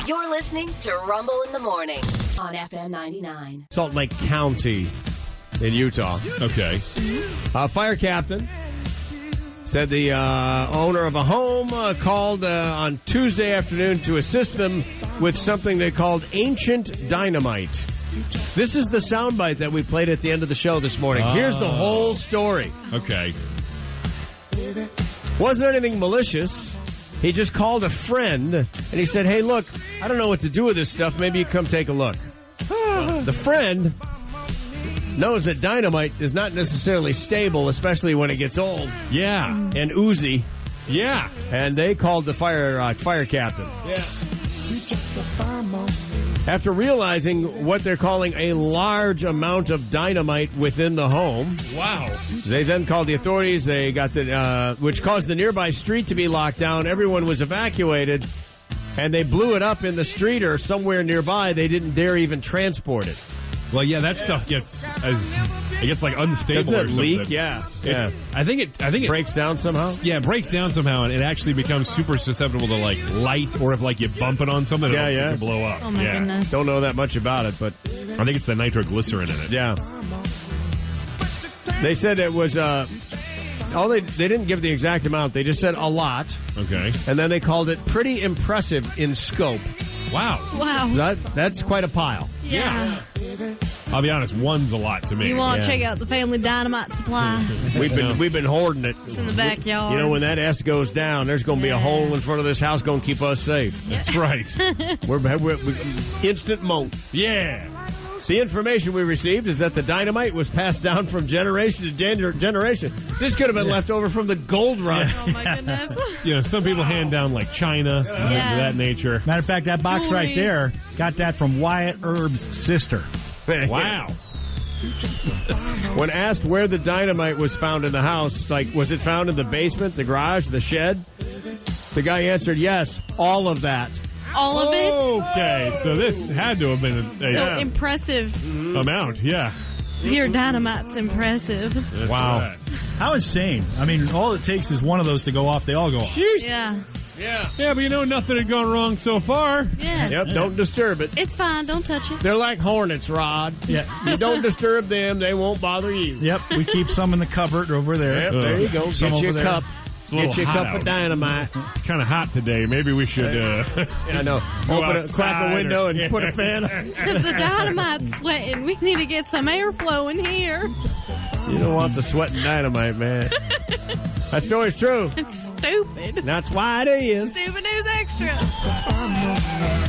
You're listening to Rumble in the Morning on FM 99. Salt Lake County in Utah. Okay. Fire captain said the owner of a home called on Tuesday afternoon to assist them with something they called ancient dynamite. This is the soundbite that we played at the end of the show this morning. Here's the whole story. Okay. Wasn't anything malicious. He just called a friend, and he said, hey, look, I don't know what to do with this stuff. Maybe you come take a look. The friend knows that dynamite is not necessarily stable, especially when it gets old. Yeah. And oozy. Yeah. And they called the fire captain. Yeah. After realizing what they're calling a large amount of dynamite within the home. Wow. They then called the authorities. They got which caused the nearby street to be locked down. Everyone was evacuated, and they blew it up in the street or somewhere nearby. They didn't dare even transport it. Well, yeah, that stuff gets like unstable. Doesn't it or something. leak? Yeah. I think it breaks down somehow. Yeah, it breaks down somehow, and it actually becomes super susceptible to like light, or if like you bump it on something, it can blow up. Oh my goodness! Don't know that much about it, but I think it's the nitroglycerin in it. Yeah. They said it was they didn't give the exact amount. They just said a lot. Okay. And then they called it pretty impressive in scope. Wow. That's quite a pile. Yeah. I'll be honest, one's a lot to me. You want to check out the family dynamite supply? We've been hoarding it. It's in the backyard. You know, when that S goes down, there's going to be a hole in front of this house going to keep us safe. Yeah. That's right. We're instant moat. Yeah. The information we received is that the dynamite was passed down from generation to generation. This could have been left over from the gold rush. Oh my goodness. You know, some people hand down like china, things of that nature. Matter of fact, that box right there got that from Wyatt Earp's sister. Wow. When asked where the dynamite was found in the house, like, was it found in the basement, the garage, the shed? The guy answered, yes, all of that. All of it? Okay, so this had to have been a impressive amount, yeah. Your dynamite's impressive. That's wow. Right. How insane. I mean, all it takes is one of those to go off. They all go off. Yeah. Yeah, but you know, nothing had gone wrong so far. Yeah. Yep, don't disturb it. It's fine. Don't touch it. They're like hornets, Rod. Yeah. You don't disturb them, they won't bother you. Yep, we keep some in the cupboard over there. Yep, there you go. Some Get you over a there. cup. Get you a cup of dynamite. It's kind of hot today. Maybe we should. I know. Crack a window and put a fan on. Because the dynamite's sweating. We need to get some airflow in here. You don't want the sweating dynamite, man. That story's true. It's stupid. That's why it is. Stupid News Extra.